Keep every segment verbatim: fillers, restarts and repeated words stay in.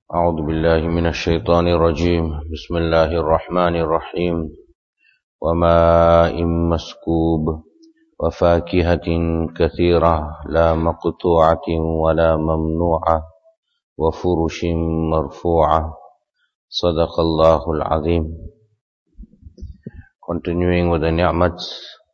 أعوذ بالله من الشيطان الرجيم بسم الله الرحمن الرحيم وماء مسكوب وفاكهة كثيرة لا مقطوعة ولا ممنوعة وفرش مرفوعة صدق الله العظيم. Continuing with the ni'mats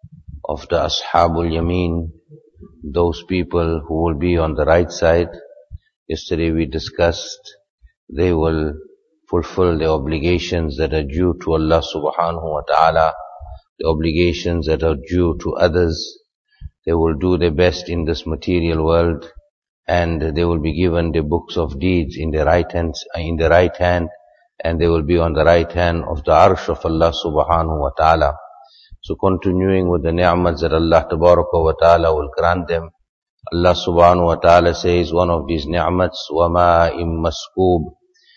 of the Ashabul Yameen, those people who will be on the right side. Yesterday we discussed they will fulfill the obligations that are due to Allah subhanahu wa ta'ala, the obligations that are due to others. They will do their best in this material world, and they will be given the books of deeds in the right hand, in the right hand, and they will be on the right hand of the arsh of Allah subhanahu wa ta'ala. So continuing with the ni'mats that Allah tabaraka wa ta'ala will grant them, Allah subhanahu wa ta'ala says one of these ni'mats, وَمَاءٍ مَسْكُوبٍ,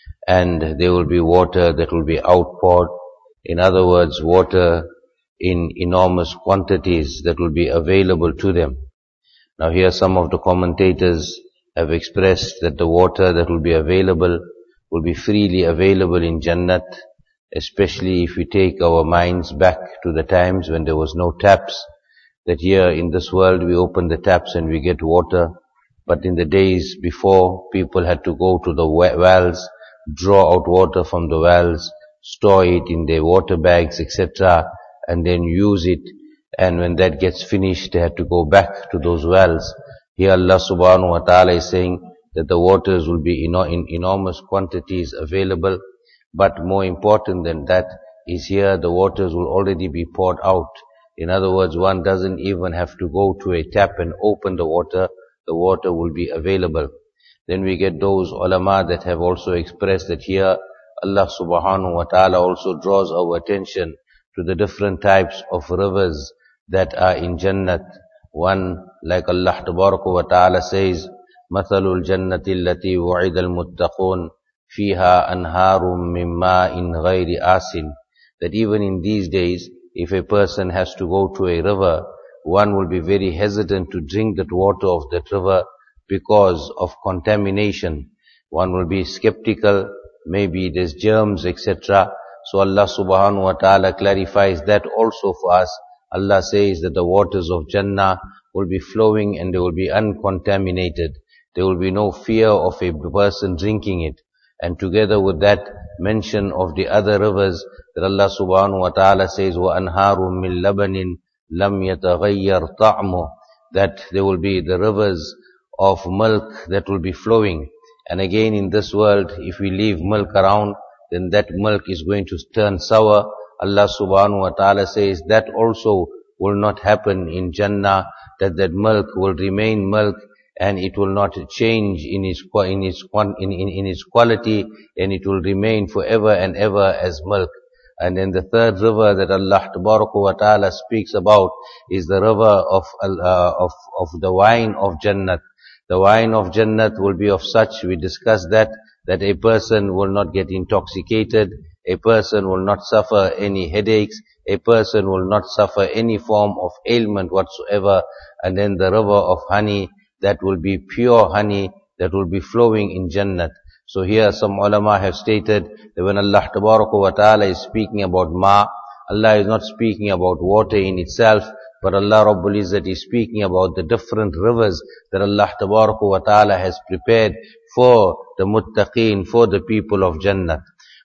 and there will be water that will be outpoured. In other words, water in enormous quantities that will be available to them. Now here some of the commentators have expressed that the water that will be available will be freely available in Jannat, especially if we take our minds back to the times when there was no taps, that here in this world we open the taps and we get water, but in the days before, people had to go to the wells, draw out water from the wells, store it in their water bags, et cetera, and then use it. And when that gets finished, they had to go back to those wells. Here Allah subhanahu wa ta'ala is saying that the waters will be in enormous quantities available. But more important than that is here the waters will already be poured out. In other words, one doesn't even have to go to a tap and open the water. The water will be available. Then we get those ulama that have also expressed that here Allah subhanahu wa ta'ala also draws our attention to the different types of rivers that are in Jannat. One, like Allah tabaraka wa ta'ala says, مَثَلُ الْجَنَّةِ الَّتِي وُعِدَ الْمُتَّقُونَ فِيهَا أَنْهَارٌ مِّن مَّاءٍ غَيْرِ آسٍ. That even in these days, if a person has to go to a river, one will be very hesitant to drink that water of that river because of contamination. One will be skeptical, maybe there's germs, et cetera. So Allah subhanahu wa ta'ala clarifies that also for us. Allah says that the waters of Jannah will be flowing and they will be uncontaminated. There will be no fear of a person drinking it. And together with that mention of the other rivers that Allah subhanahu wa ta'ala says, وَأَنْهَارٌ مِّن لَبَنٍ لَمْ يَتَغَيَّرْ طَعْمُهُ, that there will be the rivers of milk that will be flowing. And again in this world, if we leave milk around, then that milk is going to turn sour. Allah subhanahu wa ta'ala says that also will not happen in Jannah, that that milk will remain milk and it will not change in its, in its, in, in, in its quality, and it will remain forever and ever as milk. And then the third river that Allah tabaraka wa ta'ala speaks about is the river of, uh, of, of the wine of Jannat. The wine of Jannat will be of such, we discussed that, that a person will not get intoxicated, a person will not suffer any headaches, a person will not suffer any form of ailment whatsoever. And then the river of honey, that will be pure honey, that will be flowing in Jannat. So here some ulama have stated that when Allah tabaraka wa ta'ala is speaking about ma, Allah is not speaking about water in itself, but Allah Rabbul Izzat is speaking about the different rivers that Allah tabaraka wa ta'ala has prepared for the muttaqeen, for the people of Jannat.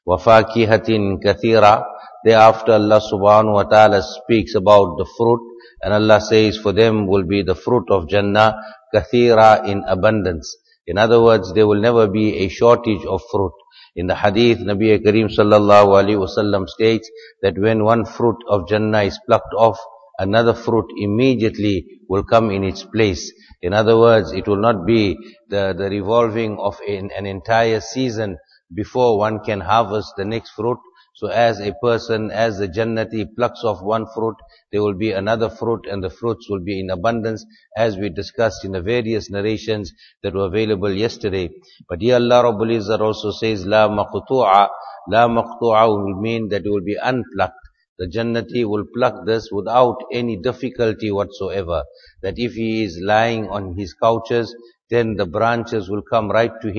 وَفَاكِهَةٍ كَثِيرًا. Thereafter Allah subhanahu wa ta'ala speaks about the fruit, and Allah says for them will be the fruit of Jannah, kathira, in abundance. In other words, there will never be a shortage of fruit. In the hadith, Nabi Kareem sallallahu alaihi wasallam states that when one fruit of Jannah is plucked off, another fruit immediately will come in its place. In other words, it will not be the, the revolving of an, an entire season before one can harvest the next fruit. So as a person, as the Jannati plucks off one fruit, there will be another fruit, and the fruits will be in abundance, as we discussed in the various narrations that were available yesterday. But here Allah Rabbul Izzat also says, La maqtu'a. La maqtu'a will mean that it will be unplucked. The Jannati will pluck this without any difficulty whatsoever. That if he is lying on his couches, then the branches will come right to him.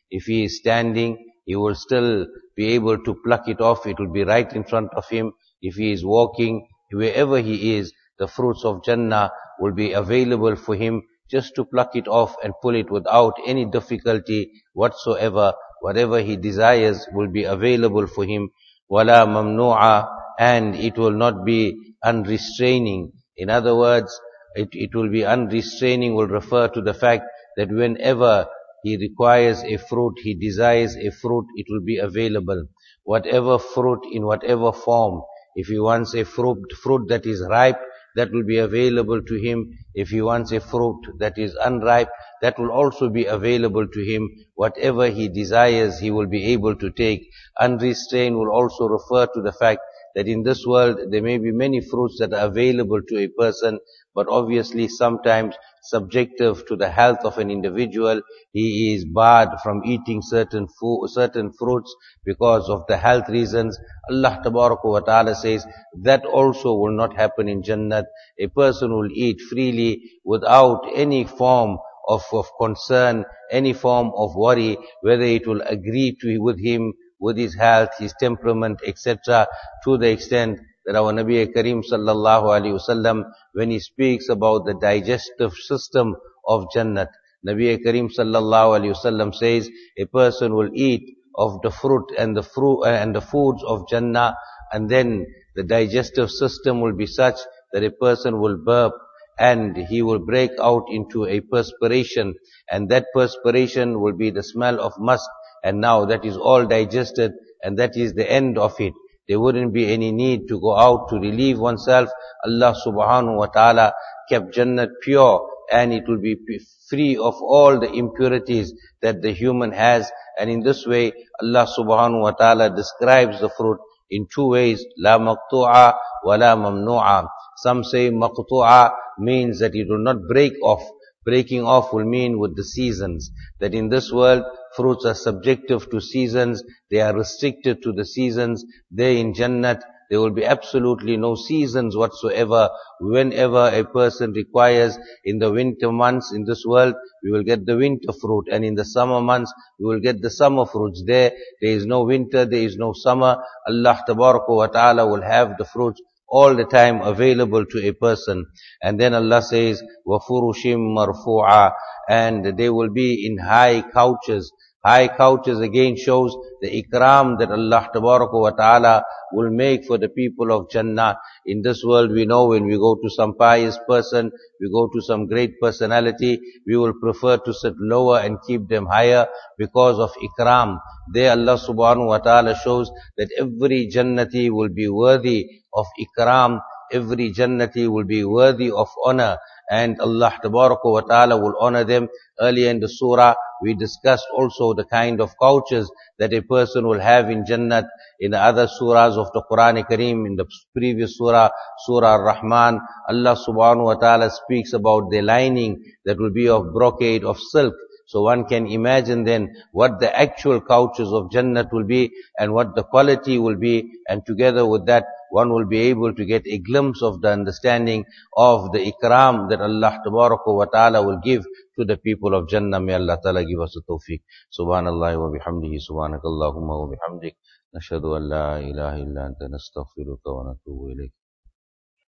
If he is standing, he will still be able to pluck it off. It will be right in front of him. If he is walking, wherever he is, the fruits of Jannah will be available for him just to pluck it off and pull it without any difficulty whatsoever. Whatever he desires will be available for him. Wala mamnu'a, and it will not be unrestraining. In other words, it, it will be unrestraining will refer to the fact that whenever he requires a fruit, he desires a fruit, it will be available. Whatever fruit in whatever form, if he wants a fruit, fruit that is ripe, that will be available to him. If he wants a fruit that is unripe, that will also be available to him. Whatever he desires, he will be able to take. Unrestrained will also refer to the fact that in this world there may be many fruits that are available to a person, but obviously sometimes subjective to the health of an individual, he is barred from eating certain food, certain fruits because of the health reasons. Allah Tabaraka wa Ta'ala says that also will not happen in Jannat. A person will eat freely without any form of, of concern, any form of worry, whether it will agree to with him, with his health, his temperament, et cetera, to the extent that our Nabi Kareem sallallahu alaihi wasallam, when he speaks about the digestive system of Jannat, Nabi Kareem sallallahu alaihi wasallam says a person will eat of the fruit and the fruit uh, and the foods of Jannah, and then the digestive system will be such that a person will burp and he will break out into a perspiration, and that perspiration will be the smell of musk. And now that is all digested, and that is the end of it. There wouldn't be any need to go out to relieve oneself. Allah subhanahu wa ta'ala kept Jannat pure, and it will be free of all the impurities that the human has. And in this way, Allah subhanahu wa ta'ala describes the fruit in two ways, la maqtu'a wa la mamnu'a. Some say maqtu'a means that it will not break off. Breaking off will mean with the seasons, that in this world, fruits are subjective to seasons, they are restricted to the seasons. There in Jannat, there will be absolutely no seasons whatsoever. Whenever a person requires, in the winter months in this world, we will get the winter fruit, and in the summer months, we will get the summer fruits. There, there is no winter, there is no summer. Allah Tabaraka wa Ta'ala will have the fruits all the time available to a person. And then Allah says, وَفُرُشِمْ مَرْفُوعًا, and they will be in high couches. High couches again shows the ikram that Allah Tabaraka wa Ta'ala will make for the people of Jannah. In this world, we know when we go to some pious person, we go to some great personality, we will prefer to sit lower and keep them higher because of ikram. There Allah Subhanahu wa Ta'ala shows that every Jannati will be worthy of ikram, every Jannati will be worthy of honor, and Allah Tabaraka wa Ta'ala will honor them. Earlier in the surah, we discussed also the kind of couches that a person will have in Jannat. In the other surahs of the Quran Kareem, in the previous surah, Surah Ar-Rahman, Allah Subhanahu wa Ta'ala speaks about the lining that will be of brocade of silk. So one can imagine then what the actual couches of Jannat will be and what the quality will be, and together with that one will be able to get a glimpse of the understanding of the ikram that Allah Tabaraka wa Ta'ala will give to the people of Jannah. May Allah Ta'ala give us the tawfiq. Subhanallah wa bihamdihi, subhanakallahumma wa bihamdik, nashhadu an la ilaha illa anta nastaghfiruka wa natubu ilayk.